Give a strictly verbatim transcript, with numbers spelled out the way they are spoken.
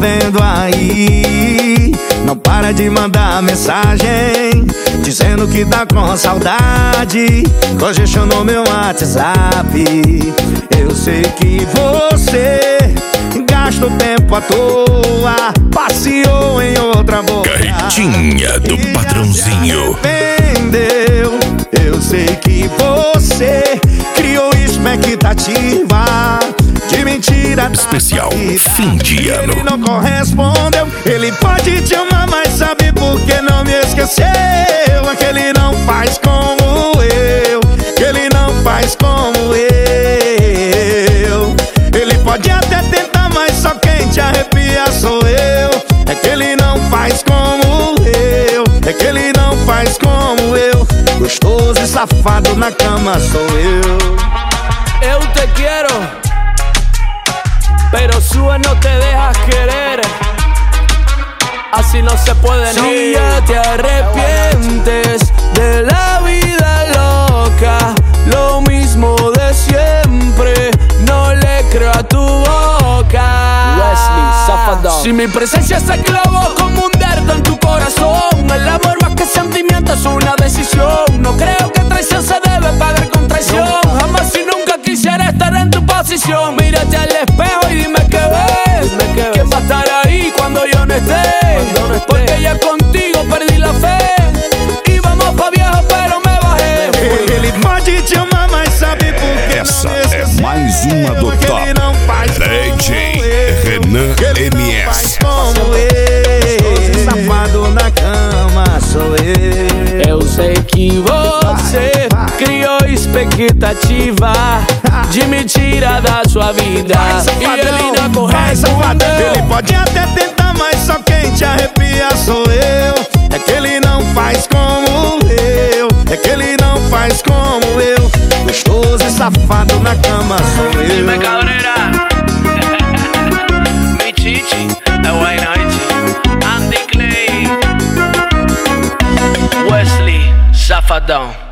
vendo aí, não para de mandar mensagem dizendo que tá com saudade. Congestionou meu WhatsApp. Eu sei que você gasta o tempo à toa, passeou em outra boca. Carretinha do patrãozinho. Entendeu? Eu sei que você criou expectativa de mentira. Especial fim de ano. Ele não correspondeu. Ele pode te amar, mas sabe por que não me esqueceu? É que ele não faz como eu, que ele não faz como eu. Ele pode até tentar, mas só quem te arrepia sou eu. É que ele não faz como eu, é que ele não faz como eu. Gostoso e safado na cama sou eu. Eu te quiero, pero sube no te dejas querer. Así no se puede, no. Si ya te arrepientes de la vida loca, lo mismo de siempre, no le creo a tu boca. Wesley, Zafadón. Si mi presencia se clavó como un dedo en tu corazón, el amor más que sentimiento es una decisión. No creo que traición se debe pagar con traición. Jamás y nunca quisiera estar en tu posición. Mírate al espejo y dime qué ves. Dime qué ves. ¿Quién va a estar ahí cuando yo no esté? Cuando no esté. Porque ya contigo perdí la fe. Íbamos pa' viejo pero me bajé. Ele pode te amar, mas sabe por que Essa não é mais uma do que top. ele não faz D J Renan M S. como eu. Safado na cama sou eu. Eu sei que você criou expectativa de mentira da sua vida. E ele não correspondeu. Ele pode até tentar, mas só quem te arrepia sou eu. É que ele não faz como eu, é que ele não faz como eu. Gostoso e safado na cama sou eu. Dime Cabrera, mi chichi, é White Night, Andy Clay, Wesley, Zafadão.